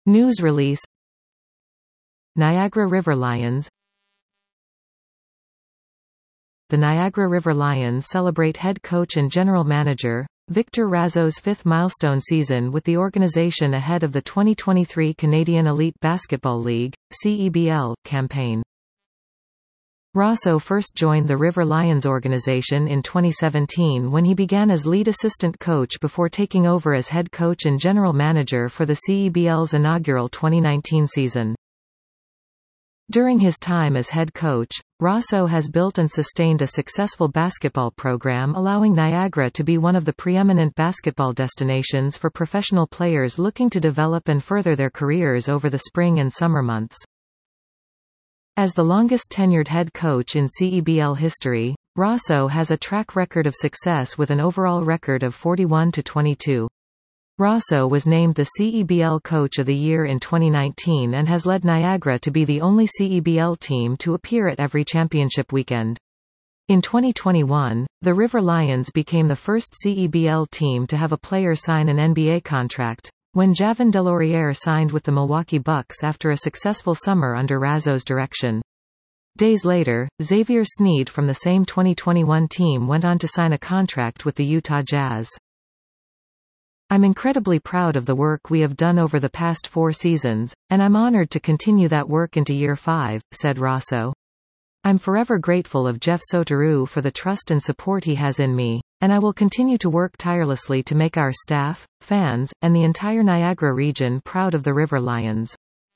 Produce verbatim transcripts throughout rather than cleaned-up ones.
News release. Niagara River Lions. The Niagara River Lions celebrate head coach and general manager Victor Raso's fifth milestone season with the organization ahead of the twenty twenty-three Canadian Elite Basketball League (C E B L) campaign. Raso first joined the River Lions organization in twenty seventeen when he began as lead assistant coach before taking over as head coach and general manager for the C E B L's inaugural twenty nineteen season. During his time as head coach, Raso has built and sustained a successful basketball program, allowing Niagara to be one of the preeminent basketball destinations for professional players looking to develop and further their careers over the spring and summer months. As the longest-tenured head coach in C E B L history, Raso has a track record of success with an overall record of forty-one to twenty-two. Raso was named the C E B L Coach of the Year in twenty nineteen and has led Niagara to be the only C E B L team to appear at every championship weekend. In twenty twenty-one, the River Lions became the first C E B L team to have a player sign an N B A contract, when Javon DeLauriere signed with the Milwaukee Bucks after a successful summer under Raso's direction. Days later, Xavier Sneed from the same twenty twenty-one team went on to sign a contract with the Utah Jazz. I'm incredibly proud of the work we have done over the past four seasons, and I'm honored to continue that work into year five, said Raso. I'm forever grateful of Jeff Soteru for the trust and support he has in me, and I will continue to work tirelessly to make our staff, fans, and the entire Niagara region proud of the River Lions.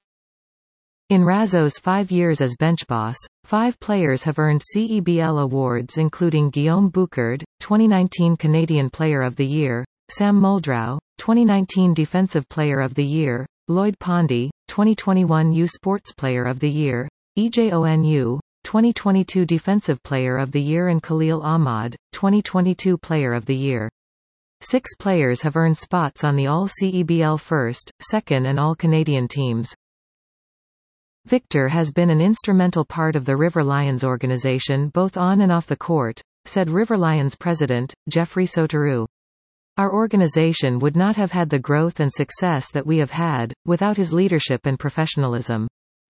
In Raso's five years as bench boss, five players have earned C E B L awards, including Guillaume Boucard, twenty nineteen Canadian Player of the Year, Sam Muldrow, twenty nineteen Defensive Player of the Year, Lloyd Pondy, twenty twenty-one U Sports Player of the Year, E J O N U, twenty twenty-two Defensive Player of the Year, and Khalil Ahmad, twenty twenty-two Player of the Year. Six players have earned spots on the All-C E B L First, Second and All-Canadian teams. Victor has been an instrumental part of the River Lions organization both on and off the court, said River Lions president, Jeffrey Soteru. Our organization would not have had the growth and success that we have had, without his leadership and professionalism.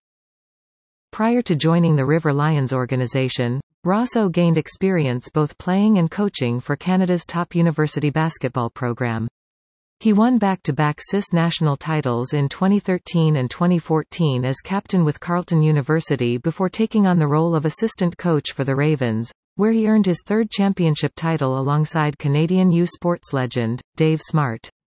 Prior to joining the River Lions organization, Raso gained experience both playing and coaching for Canada's top university basketball program. He won back-to-back C I S national titles in twenty thirteen and twenty fourteen as captain with Carleton University before taking on the role of assistant coach for the Ravens, where he earned his third championship title alongside Canadian U Sports legend, Dave Smart.